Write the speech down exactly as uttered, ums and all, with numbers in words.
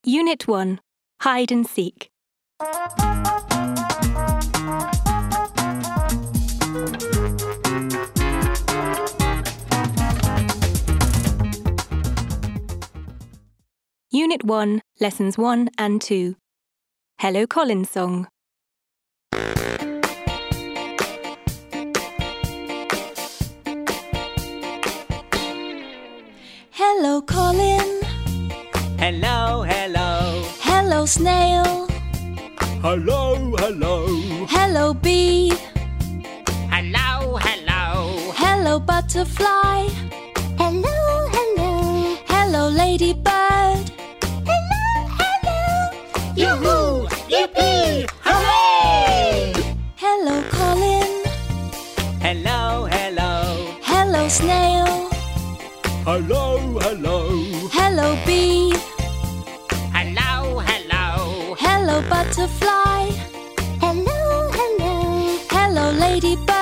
Unit one. Hide and Seek. Unit one, Lessons one and two. Hello Colin song. Hello Colin. Hello, hello. Hello snail. Hello, hello. Hello bee. Hello, hello. Hello butterfly. Hello, hello. Hello ladybird. Hello, hello. Yoo-hoo! Yippee! Hooray! Hello Colin. Hello, hello. Hello snail. Hello, hello. Hello bee. Hello, hello. Hello butterfly. Hello, hello. Hello ladybird.